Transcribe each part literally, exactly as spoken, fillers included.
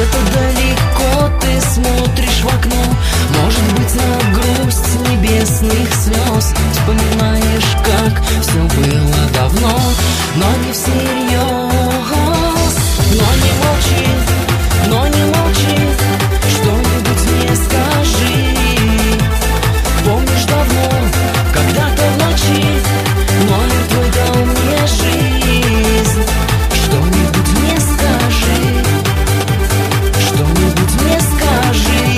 Где-то далеко ты смотришь в окно, может быть, на грусть небесных слез. Вспоминаешь, как все было давно, но не всерьез. Но не молчи, но не молчи, что-нибудь мне скажи. Помнишь давно, когда-то в ночи номер твой дал мне жизнь. Что-нибудь мне скажи, что-нибудь мне скажи.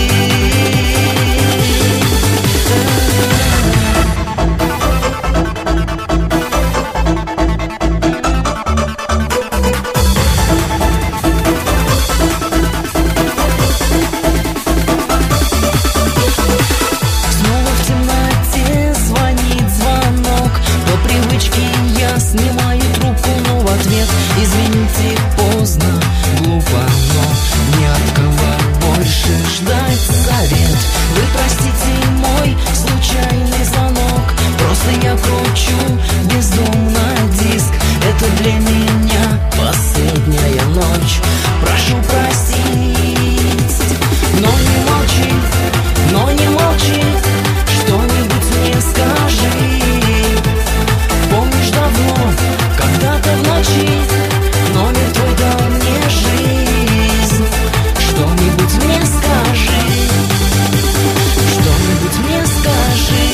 Снова в темноте звонит звонок. По привычке я снимаю трубку, но в ответ: извините, поздно, глупо, но не от кого больше ждать совет. Вы простите мой случайный звонок, просто я кручу бездумно диск. Это для меня последняя ночь, прошу простить. Но не молчи, но не молчи, что-нибудь мне скажи. Помнишь давно, когда-то в ночи номер твой дал мне жизнь. Что-нибудь мне скажи, что-нибудь мне скажи.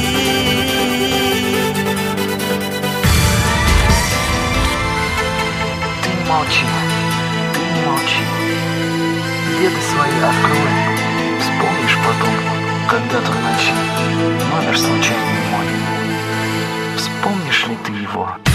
Ты не молчи, ты не молчи. Веды свои открой. Вспомнишь потом, когда-то в ночи, номер случайный мой. Вспомнишь ли ты его?